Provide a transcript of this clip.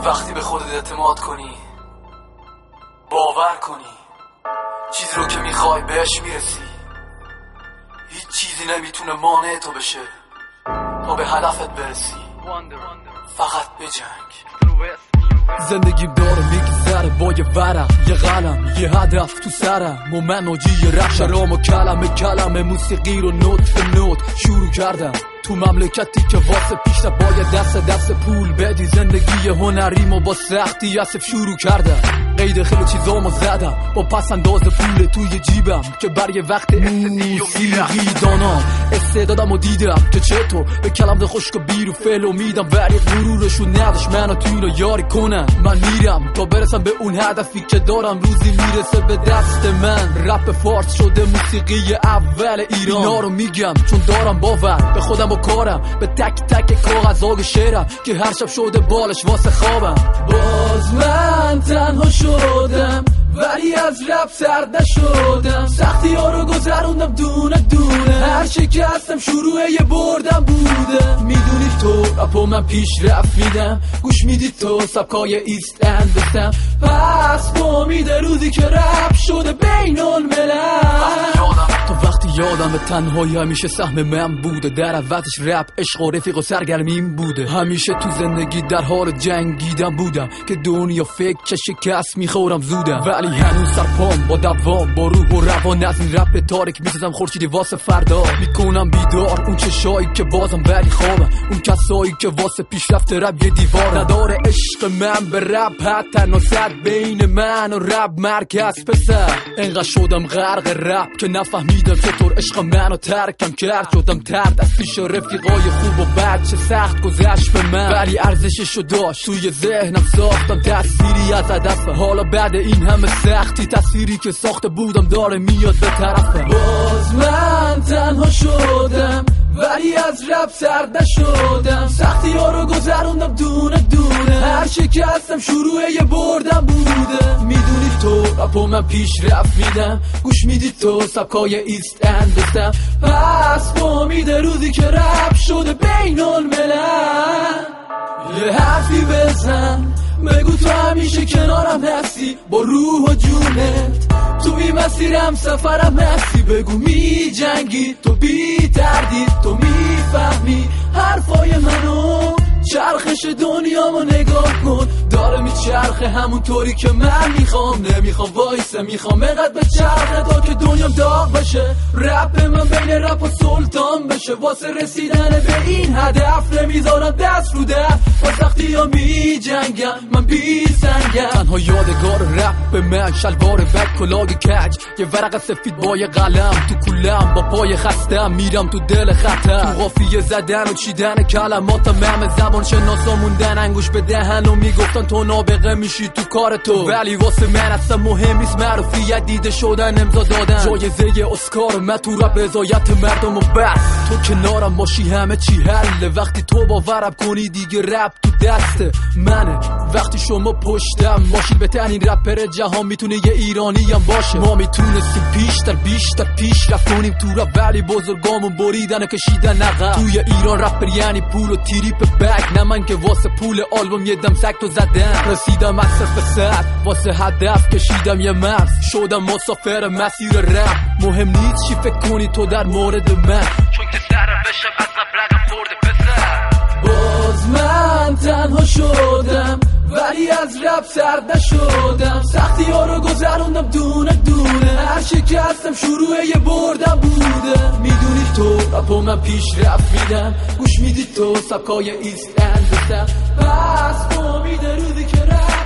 وقتی به خودت اعتماد کنی، باور کنی چیزی رو که میخوای بهش میرسی، هیچ چیزی نمیتونه مانع تو بشه تا به هدفت برسی. فقط بجنگ. زندگیم داره میگذره با یه ورق، یه قلم، یه هدف تو سرم و من آجی یه رق شرام و کلمه موسیقی رو نوت به نوت شروع کردم. تو مملکتی که واسه پیشت باید دست پول بدی، زندگی هنریمو با سختی اسف شروع کردم. قید خیلی چیزامو زدم با پس انداز پول توی جیبم که برای وقت موسیقی دانم استعدادمو دیدم که چطور به کلمه خشک و بیر و فعل و میدم، ولی غرورشون نداشت منو تو اینو یاری کنم. من میرم تا برسم به اون هدفی که دارم، روزی میرسه به دست من. رپ فارس شده موسیقی اول ایران، اینا رو میگم چون دارم باور به خودم و کارم، به تک تک کاغذهای شعرم که هر شب شده بالش واسه خوابم. باز من تنها شدم ولی از رپ سرد نشدم، سختی ها رو گذروندم دونه دونه، هر شکستم شروع یه بردم بوده. میدونی تو رپو من پیش رفت میدم، گوش میدی تو سبکای ایست اند بستم، پس با امید روزی که رپ شده بین الملل. تو وقتی یادم به تنهایی همیشه سهم من بوده، در عوضش رپ عشق و رفیق و سرگرمیم بوده. همیشه تو زندگی در حال جنگیدم بودم که دنیا فکر چه شکست میخورم زودم، ولی هنوز سرپام با دوام با روح و روان از این رپ تاریک میسازم خورشیدی واسه فردا. میکنم بیدار اون چشایی که بازم ولی خوابم، اون کسایی که واسه پیشرفت رپ یه دیوار نداره. عشق من به رپ حتی نصد بین من و رپ مرکز پسر. انقدر شدم غرق رپ که نفهمیدم چطور عشق منو ترکم کرد. شدم ترد از پیش رفیقای خوب و بد، چه سخت گذشت به من ولی ارزششو داشت. توی ذهنم ساختم تصویری از هدف، حالا بعد این همه سختی تصویری که ساخته بودم داره میاد به طرفم. باز من تنها شدم ولی از رپ سرد نشدم، سختی ها رو گذروندم دونه دونه، هر شکستم شروع یه بردم بوده. میدونی تو رپو من پیش رفت میدم، گوش میدی تو سبکای ایست اند بستم، پس با امید روزی که رپ شده بین الملل. یه حرفی بزن بگو تو همیشه کنارم هستی با روح و جونت، توی مسیرم سفرم هستی. بگو می جنگی تو بی تردید، تو میفهمی حرفای منو. چرخش دنیامو نگاه کن داره میچرخه همونطوری که من میخوام. نمیخوام وایسه میخوام اینقدر به چرخه تا که دنیام داغ بشه. رپ من بین رپ و سلطان بشه، واسه رسیدن به این هدف نمیذارم دست رو دست، با سختی ها میجنگم من بی سنگم. تنها یادگار رپ من شلوار بک کلاگ کج، یه ورق سفید با یه قلم تو کولم، با پای خستم میرم تو دل خطر. تو قافیه زدن و چیدن کلمات مم زبان شناسا موندن انگوش به دهن و میگفتن تو نابغه میشی تو کار تو، ولی واسه من اصلا مهم نیست معروفیت، دیده شدن، امضا دادن، جایزه اسکار. من تو رپ رضایت مردم و بس، تو کنارم باشی همه چی حله. وقتی تو باورم کنی دیگه رپ تو دست منه، وقتی شما پشتم باشی بهترین رپر جهان میتونه یه ایرانی هم باشه. ما میتونستیم بیشتر پیش رفت کنیم تو رپ، ولی بزرگامون بریدن و کشیدن عقب. توی ایران رپر یعنی پول و تریپ بک، نه من که واسه پول آلبوم یه دم سگ تو زدم. رسیدم از صفر صد واسه هدف کشیدم یه مرز، شدم مسافر مسیر رپ. مهم نیست چی فکر کنی تو در مورد من، چون که سرم بشم از رقم خورده پسر. باز من تنها شدم ولی از رپ سرد نشدم، سختی ها رو گذروندم دونه دونه، هر شکستم شروع یه بردم بوده. میدونی تو رپو من پیش رفت میدم، گوش میدی تو سبکای ایست اند بستم، پس با امید روزی که رپ